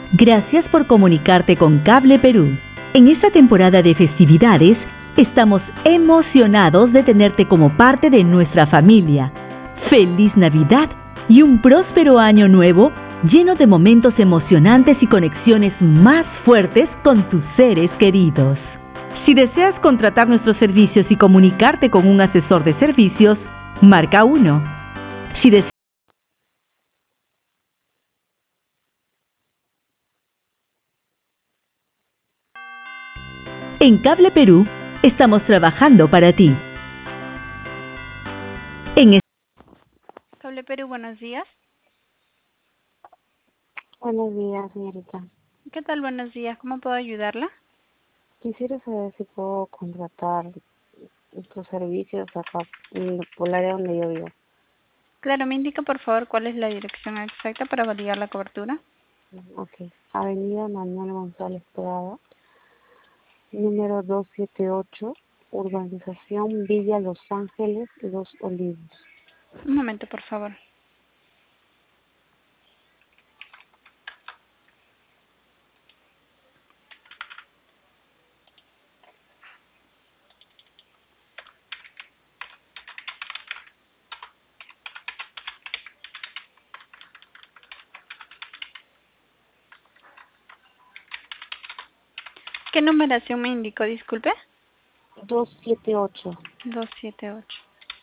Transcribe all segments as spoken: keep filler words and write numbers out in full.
Gracias por comunicarte con Cable Perú. En esta temporada de festividades, estamos emocionados de tenerte como parte de nuestra familia. ¡Feliz Navidad y un próspero año nuevo lleno de momentos emocionantes y conexiones más fuertes con tus seres queridos! Si deseas contratar nuestros servicios y comunicarte con un asesor de servicios, marca uno. Si deseas En Cable Perú, estamos trabajando para ti. En Cable Perú, buenos días. Buenos días, señorita. ¿Qué tal? Buenos días. ¿Cómo puedo ayudarla? Quisiera saber si puedo contratar tus servicios acá en- por el área donde yo vivo. Claro, me indica por favor cuál es la dirección exacta para validar la cobertura. Ok. Avenida Manuel González Prada, número doscientos setenta y ocho, Urbanización Villa Los Ángeles, Los Olivos. Un momento, por favor. ¿Qué numeración me indicó? Disculpe. doscientos setenta y ocho. doscientos setenta y ocho.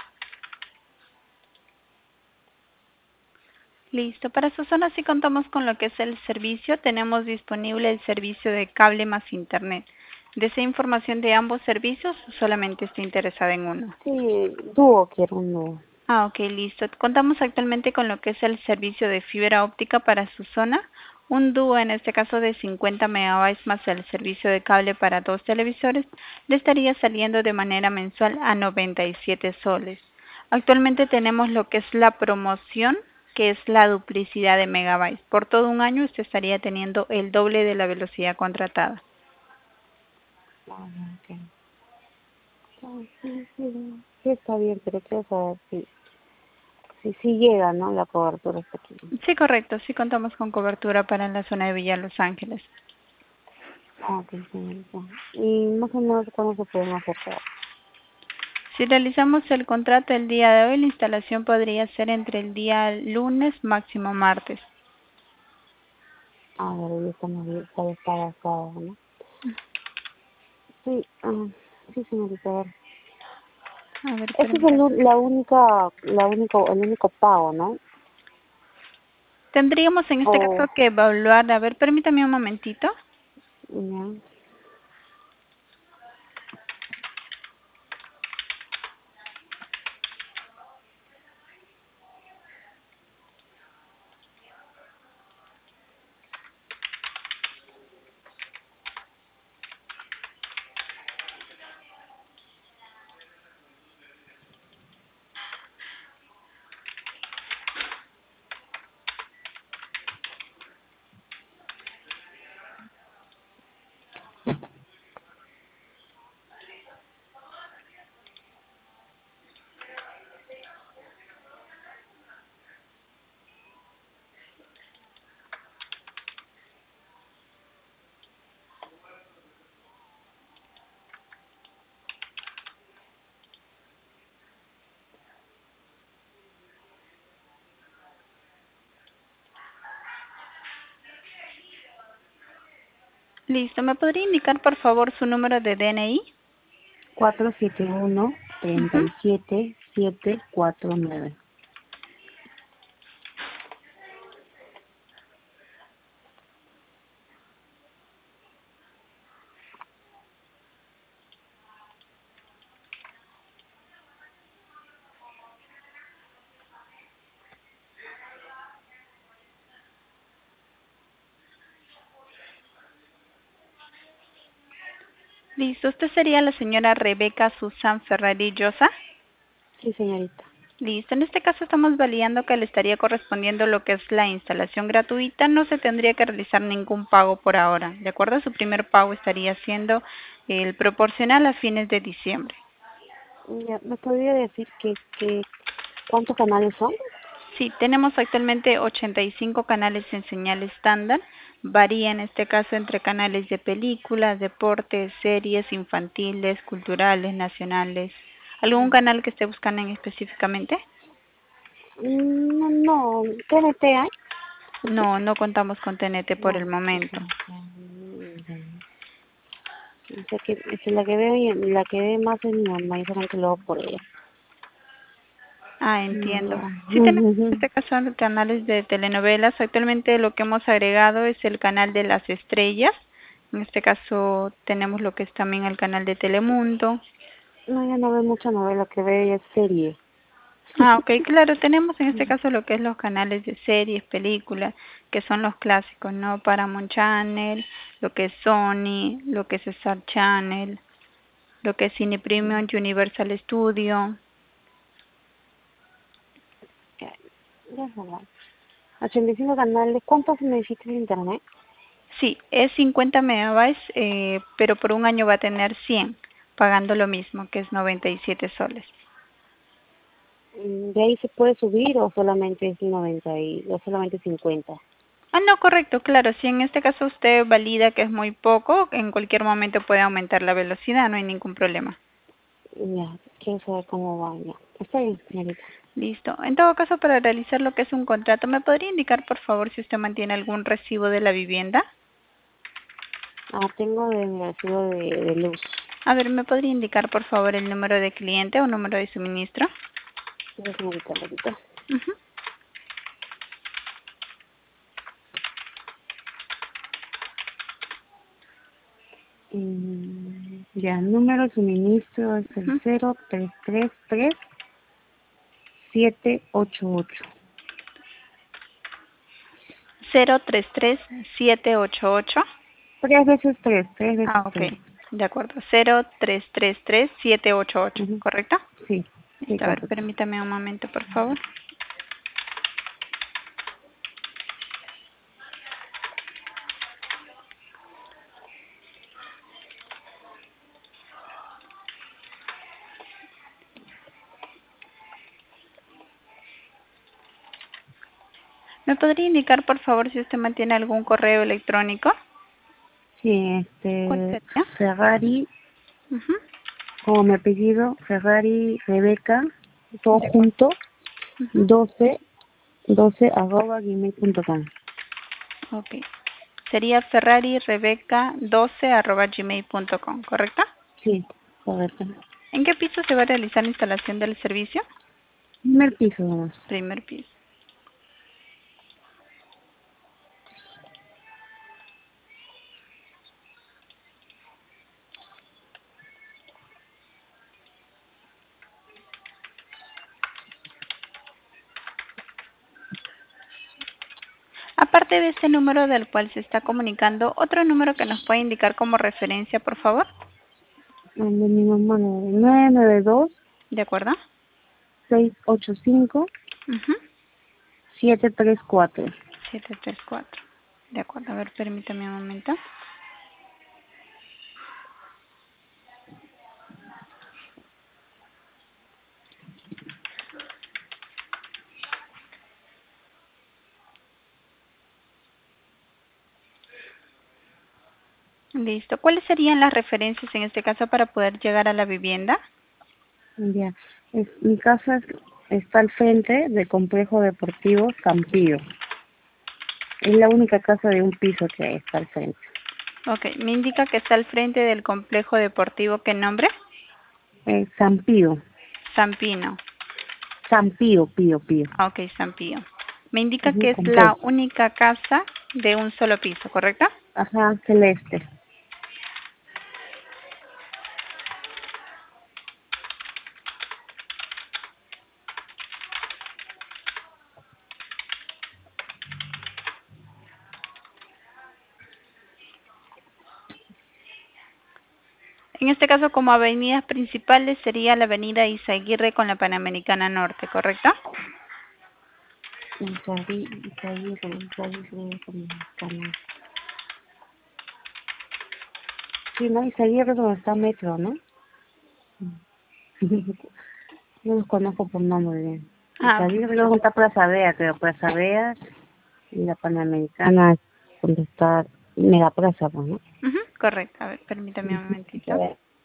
Listo. Para su zona sí contamos con lo que es el servicio. Tenemos disponible el servicio de cable más internet. ¿Desea información de ambos servicios o solamente está interesada en uno? Sí, dúo quiero un dúo. Ah, ok, listo. Contamos actualmente con lo que es el servicio de fibra óptica para su zona. Un dúo, en este caso de cincuenta megabytes más el servicio de cable para dos televisores, le estaría saliendo de manera mensual a noventa y siete soles. Actualmente tenemos lo que es la promoción, que es la duplicidad de megabytes. Por todo un año usted estaría teniendo el doble de la velocidad contratada. Ah, ok. Ah, sí, sí, sí, está bien, pero quiero saber si, si, si llega, ¿no? La cobertura hasta aquí. Sí, correcto, sí contamos con cobertura para la zona de Villa Los Ángeles. Ah, ok, señorita. Y más o menos cuándo se pueden acercar. Si realizamos el contrato el día de hoy, la instalación podría ser entre el día lunes, máximo martes. A ver, ya estamos bien, ya está basado, ¿no? Sí, ah, sí, señorita, a ver. A ver, Ese es el, permítame. u- la única, la único, el único pago, ¿no? Tendríamos en este O, caso que evaluar, a ver, permítame un momentito. ya. Listo, ¿me podría indicar por favor su número de D N I? cuatro siete uno, tres Ujú. siete, siete cuatro nueve. Listo, ¿usted sería la señora Rebeca Susan Ferrari Llosa? Sí, señorita. Listo, en este caso estamos validando que le estaría correspondiendo lo que es la instalación gratuita. No se tendría que realizar ningún pago por ahora, ¿de acuerdo? Su primer pago estaría siendo el proporcional a fines de diciembre. Ya, ¿me podría decir que, que cuántos canales son? Sí, tenemos actualmente ochenta y cinco canales en señal estándar. Varía en este caso entre canales de películas, deportes, series infantiles, culturales, nacionales. ¿Algún canal que esté buscando en específicamente? Mm, No, T N T hay. No, no contamos con T N T por el No, momento. mm, o sea que es la que veo y la que ve más es mi mamá y solamente lo hago por ella. Ah, Mm, entiendo. Ya. Sí tenemos en este caso canales de telenovelas. Actualmente lo que hemos agregado es el canal de las estrellas. En este caso tenemos lo que es también el canal de Telemundo. No, ella no ve mucha novela, que ve ella es serie. Ah, ok, claro, tenemos en este caso lo que es los canales de series, películas, que son los clásicos, ¿no? Paramount Channel, lo que es Sony, lo que es Star Channel, lo que es Cine Premium, Universal Studio. Ya, ya es verdad. ochenta y cinco canales, ¿cuántos necesitas de internet? Sí, es cincuenta megabytes, eh, pero por un año va a tener cien, pagando lo mismo, que es noventa y siete soles. Mm, ¿De ahí se puede subir o solamente es noventa y, o solamente cincuenta? Ah, no, correcto, claro. Si en este caso usted valida que es muy poco, en cualquier momento puede aumentar la velocidad, no hay ningún problema. Ya, quiero saber cómo va, ya. Está bien, señorita. Listo. En todo caso, para realizar lo que es un contrato, ¿me podría indicar, por favor, si usted mantiene algún recibo de la vivienda? Ah, tengo de mi recibo de, de luz. A ver, ¿me podría indicar, por favor, el número de cliente o número de suministro? Sí, señorita, ahorita. Ujú. Mm, ya, número de suministro es el Ujú. cero tres tres tres siete ocho ocho. cero tres tres siete ocho ocho. Tres veces tres, tres Ah, veces ok. tres. De acuerdo. cero tres tres tres siete ocho ocho, Ujú. ¿correcto? Sí, sí, Listo, a ver, correcto. permítame un momento, por favor. ¿Me podría indicar, por favor, si usted mantiene algún correo electrónico? Sí, ¿Cuál este, sería? Ferrari, Ujú. como mi apellido, Ferrari Rebeca, todo De acuerdo. junto, Ujú. doce, doce arroba gmail punto com. Ok. Sería ferrari rebeca doce arroba gmail punto com, ¿correcto? Sí, correcto. ¿En qué piso se va a realizar la instalación del servicio? Primer piso nomás. Primer piso. Aparte de este número del cual se está comunicando, otro número que nos puede indicar como referencia, por favor. De mi mamá, nueve nueve dos, ¿De acuerdo? seis ocho cinco, Ujú. siete tres cuatro. siete tres cuatro. De acuerdo, a ver, permítame un momento. Listo. ¿Cuáles serían las referencias en este caso para poder llegar a la vivienda? Ya, es, mi casa es- está al frente del complejo deportivo Campillo. Es la única casa de un piso que está al frente. Ok, me indica que está al frente del complejo deportivo. ¿Qué nombre? Eh, San Pío, San Pino. San Pío, Pío, Pío. Ah, ok, San Pío. Me indica Ujú, que es la complejo. única casa de un solo piso, ¿correcto? Ajá, celeste. En este caso, como avenidas principales sería la avenida Izaguirre con la Panamericana Norte, ¿correcto? Isaí, Isaí, Isaí, Isaí, sí, no, Isaí es donde está Metro, ¿no? No los conozco por nombre bien. Ah, Salí de luego está Plaza Vea, creo, Plaza Vea y la Panamericana, donde está Mega Plaza, pues, ¿no? ujú, correcto. A ver, permítame un momentito.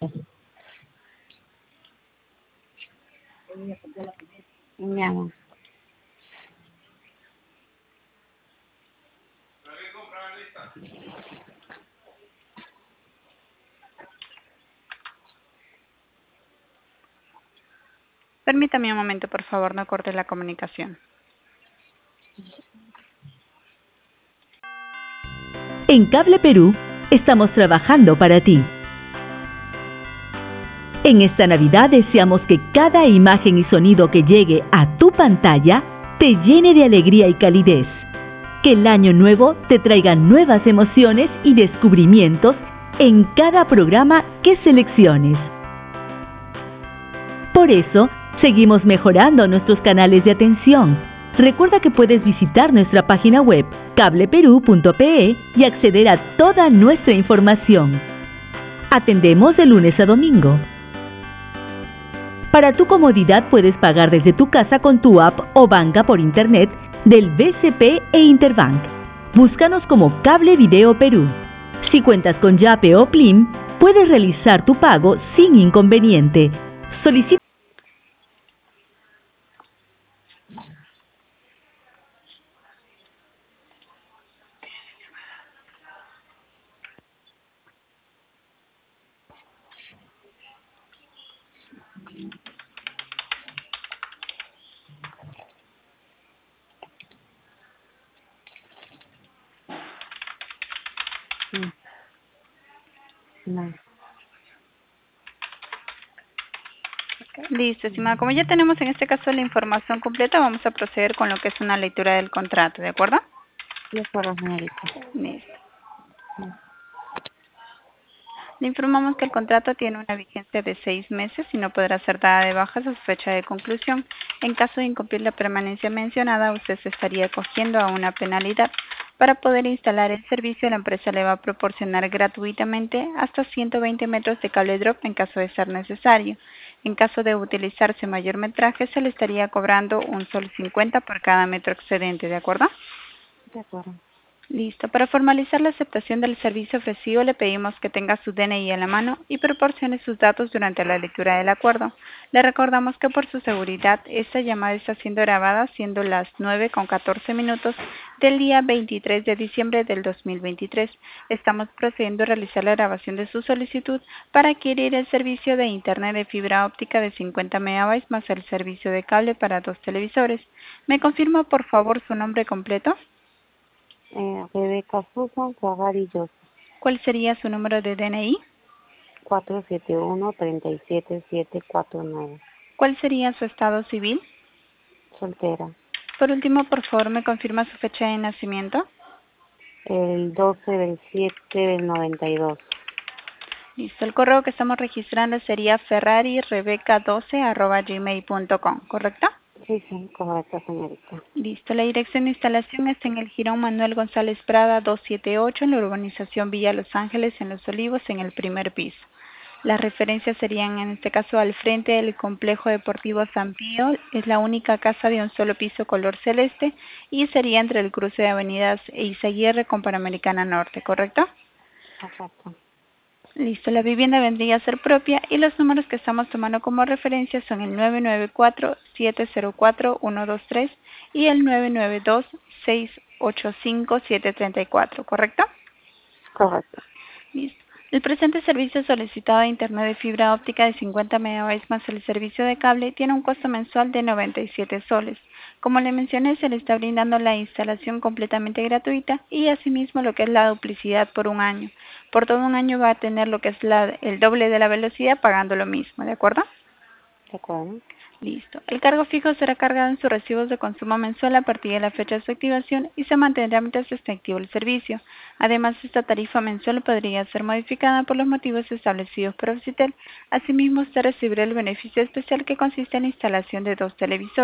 Mi amor. Permítame un momento, por favor, no corte la comunicación. En Cable Perú estamos trabajando para ti. En esta Navidad deseamos que cada imagen y sonido que llegue a tu pantalla te llene de alegría y calidez. Que el año nuevo te traiga nuevas emociones y descubrimientos en cada programa que selecciones. Por eso, seguimos mejorando nuestros canales de atención. Recuerda que puedes visitar nuestra página web cable perú punto pe y acceder a toda nuestra información. Atendemos de lunes a domingo. Para tu comodidad puedes pagar desde tu casa con tu app o banca por internet del B C P e Interbank. Búscanos como Cable Video Perú. Si cuentas con Yape o Plim, puedes realizar tu pago sin inconveniente. Solicita Sí. No. Listo, estimada. Como ya tenemos en este caso la información completa, vamos a proceder con lo que es una lectura del contrato, ¿de acuerdo? De acuerdo, señorita. Listo. Le informamos que el contrato tiene una vigencia de seis meses y no podrá ser dada de baja a su fecha de conclusión. En caso de incumplir la permanencia mencionada, usted se estaría acogiendo a una penalidad. Para poder instalar el servicio, la empresa le va a proporcionar gratuitamente hasta ciento veinte metros de cable drop en caso de ser necesario. En caso de utilizarse mayor metraje, se le estaría cobrando un sol cincuenta por cada metro excedente, ¿de acuerdo? De acuerdo. Listo. Para formalizar la aceptación del servicio ofrecido, le pedimos que tenga su D N I a la mano y proporcione sus datos durante la lectura del acuerdo. Le recordamos que por su seguridad, esta llamada está siendo grabada siendo las nueve con catorce minutos del día veintitrés de diciembre del dos mil veintitrés. Estamos procediendo a realizar la grabación de su solicitud para adquirir el servicio de Internet de fibra óptica de cincuenta megabytes más el servicio de cable para dos televisores. ¿Me confirma, por favor, su nombre completo? Eh, Rebeca Susan Zagarillos, ¿Cuál sería su número de D N I? cuatro siete uno, tres siete siete cuatro nueve. ¿Cuál sería su estado civil? Soltera. Por último, por favor, me confirma su fecha de nacimiento. El doce del siete del noventa y dos. Listo, el correo que estamos registrando sería ferrari rebeca doce arroba gmail punto com, ¿correcto? Sí, sí, correcto, señorita. Listo, la dirección de instalación está en el Jirón Manuel González Prada doscientos setenta y ocho en la urbanización Villa Los Ángeles, en Los Olivos, en el primer piso. Las referencias serían en este caso al frente del complejo deportivo San Pío, es la única casa de un solo piso color celeste y sería entre el cruce de avenidas Eizaguirre con Panamericana Norte, ¿correcto? Correcto. Listo, la vivienda vendría a ser propia y los números que estamos tomando como referencia son el nueve nueve cuatro, siete cero cuatro, uno dos tres y el nueve nueve dos, seis ocho cinco, siete tres cuatro, ¿correcto? Correcto. Listo. El presente servicio solicitado de Internet de fibra óptica de cincuenta megabytes más el servicio de cable tiene un costo mensual de noventa y siete soles. Como le mencioné, se le está brindando la instalación completamente gratuita y asimismo lo que es la duplicidad por un año. Por todo un año va a tener lo que es la, el doble de la velocidad pagando lo mismo, ¿de acuerdo? De acuerdo. Listo. El cargo fijo será cargado en sus recibos de consumo mensual a partir de la fecha de su activación y se mantendrá mientras esté activo el servicio. Además, esta tarifa mensual podría ser modificada por los motivos establecidos por Obsitel. Asimismo, usted recibirá el beneficio especial que consiste en la instalación de dos televisores.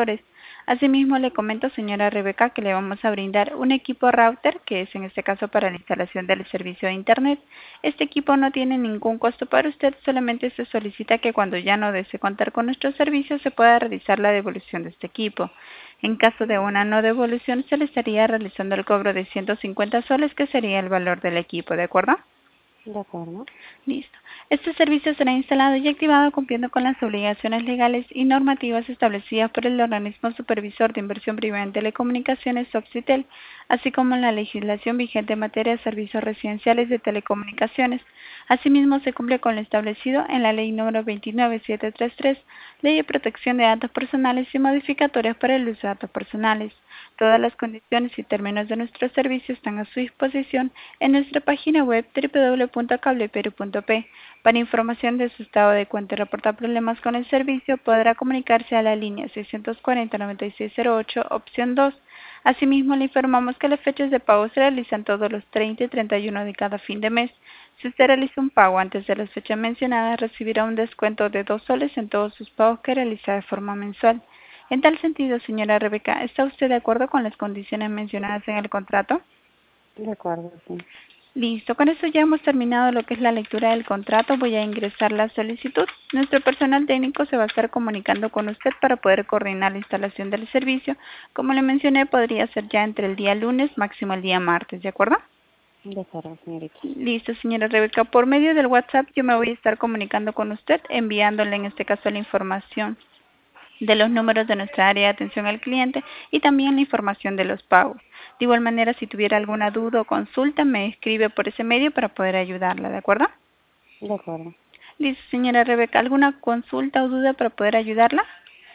Asimismo, le comento, señora Rebeca, que le vamos a brindar un equipo router, que es en este caso para la instalación del servicio de Internet. Este equipo no tiene ningún costo para usted, solamente se solicita que cuando ya no desee contar con nuestros servicios se pueda realizar la devolución de este equipo. En caso de una no devolución, se le estaría realizando el cobro de ciento cincuenta soles, que sería el valor del equipo, ¿de acuerdo? De acuerdo. Listo. Este servicio será instalado y activado cumpliendo con las obligaciones legales y normativas establecidas por el organismo supervisor de inversión privada en telecomunicaciones, Subsitel, así como en la legislación vigente en materia de servicios residenciales de telecomunicaciones. Asimismo, se cumple con lo establecido en la Ley número veintinueve mil setecientos treinta y tres, Ley de Protección de Datos Personales y modificatorias para el uso de datos personales. Todas las condiciones y términos de nuestro servicio están a su disposición en nuestra página web doble u doble u doble u punto cableperu punto pe. Para información de su estado de cuenta y reportar problemas con el servicio, podrá comunicarse a la línea seiscientos cuarenta, noventa y seis cero ocho, opción dos. Asimismo, le informamos que las fechas de pago se realizan todos los treinta y treinta y uno de cada fin de mes. Si usted realiza un pago antes de las fechas mencionadas, recibirá un descuento de dos soles en todos sus pagos que realiza de forma mensual. En tal sentido, señora Rebeca, ¿está usted de acuerdo con las condiciones mencionadas en el contrato? De acuerdo, sí. Listo, con eso ya hemos terminado lo que es la lectura del contrato. Voy a ingresar la solicitud. Nuestro personal técnico se va a estar comunicando con usted para poder coordinar la instalación del servicio. Como le mencioné, podría ser ya entre el día lunes, máximo el día martes, ¿de acuerdo? De acuerdo, señorita. Listo, señora Rebeca. Por medio del WhatsApp yo me voy a estar comunicando con usted, enviándole en este caso la información de los números de nuestra área de atención al cliente y también la información de los pagos. De igual manera, si tuviera alguna duda o consulta, me escribe por ese medio para poder ayudarla, ¿de acuerdo? De acuerdo. Listo, señora Rebeca, ¿alguna consulta o duda para poder ayudarla?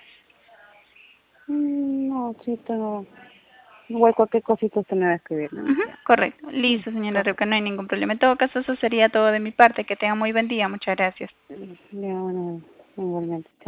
Mm, No, sí, tengo... Igual cualquier cosita usted me va a escribir, ¿no? Ujú, correcto. Listo, señora Correcto. Rebeca, no hay ningún problema. En todo caso, eso sería todo de mi parte. Que tenga muy buen día. Muchas gracias. Ya, bueno, igualmente.